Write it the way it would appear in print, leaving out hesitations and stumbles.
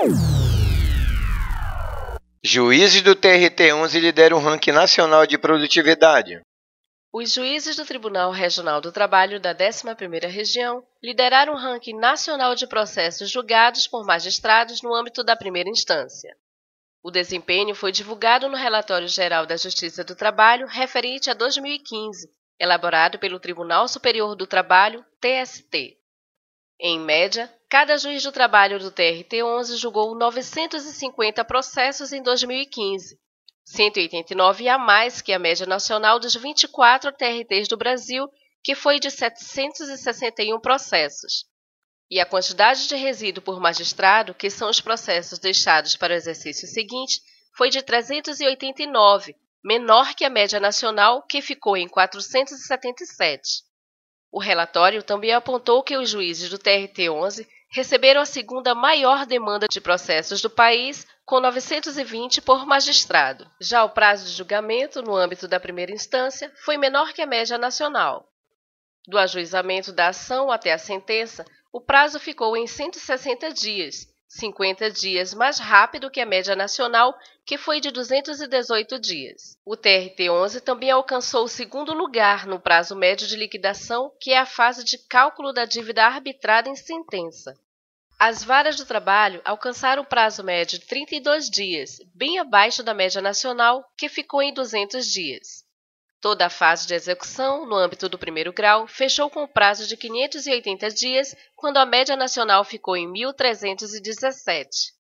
Juízes do TRT-11 lideram o ranking nacional de produtividade. Os juízes do Tribunal Regional do Trabalho da 11ª Região lideraram o ranking nacional de processos julgados por magistrados no âmbito da primeira instância. O desempenho foi divulgado no Relatório Geral da Justiça do Trabalho referente a 2015, elaborado pelo Tribunal Superior do Trabalho, TST. Em média, cada juiz do trabalho do TRT-11 julgou 950 processos em 2015, 189 a mais que a média nacional dos 24 TRTs do Brasil, que foi de 761 processos. E a quantidade de resíduo por magistrado, que são os processos deixados para o exercício seguinte, foi de 389, menor que a média nacional, que ficou em 477. O relatório também apontou que os juízes do TRT-11 receberam a segunda maior demanda de processos do país, com 920 por magistrado. Já o prazo de julgamento, no âmbito da primeira instância, foi menor que a média nacional. Do ajuizamento da ação até a sentença, o prazo ficou em 160 dias, 50 dias mais rápido que a média nacional, que foi de 218 dias. O TRT-11 também alcançou o segundo lugar no prazo médio de liquidação, que é a fase de cálculo da dívida arbitrada em sentença. As varas do trabalho alcançaram o prazo médio de 32 dias, bem abaixo da média nacional, que ficou em 200 dias. Toda a fase de execução, no âmbito do primeiro grau, fechou com o prazo de 580 dias, quando a média nacional ficou em 1.317.